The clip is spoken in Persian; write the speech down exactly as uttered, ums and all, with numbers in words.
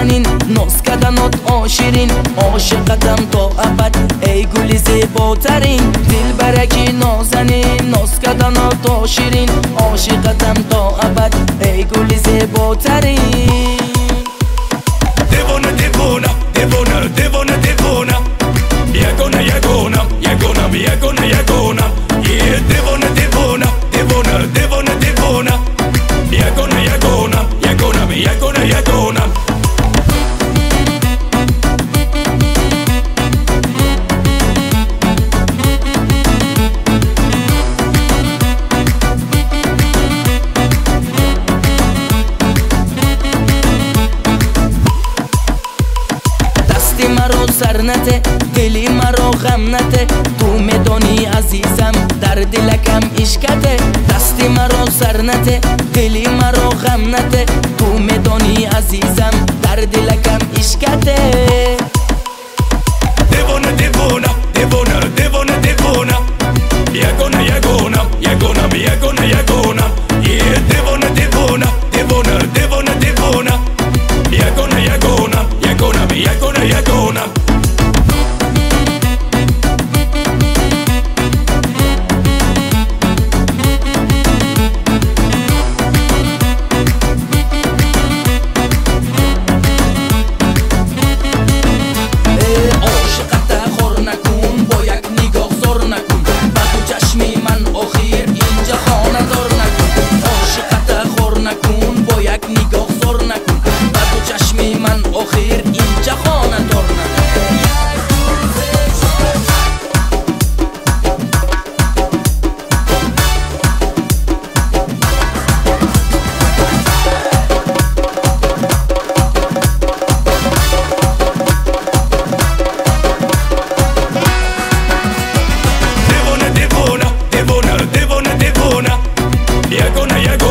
نازنین، ناز کردنات آشیرین، عاشقتم تا ابد ای گل زیباترین. دل برکی نازنین، ناز کردنات آشیرین، عاشقتم تا ابد ای گل زیباترین. دیوانه دیوانه دیوانه دیوانه دیوانه یگانه یگانه یگانه یگانه یگانه یه دیوانه دیوانه دیوانه دیوانه دیوانه یگانه یگانه یگانه یگانه یگانه مرا سر نته، دلی مرا غم نته، تو میدانی عزیزم در دلکم عشقته. دستی مرا سر نته، دلی مرا غم نته، تو میدانی عزیزم در دلکم عشقته. دیوانه دیوانه دیوانه دیوانه دیوانه یگانه یگانه یگانه یگانه یگانه یه دیوانه دیوانه دیوانه دیوانه دیوانه یگانه یگانه یگانه یگانه یگانه yagona yagona